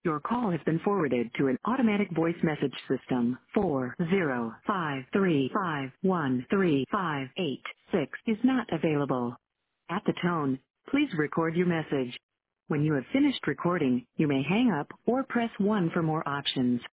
Your call has been forwarded to an automatic voice message system. 405351358 is not available. At the tone, please record your message. When you have finished recording, you may hang up or press 1 for more options.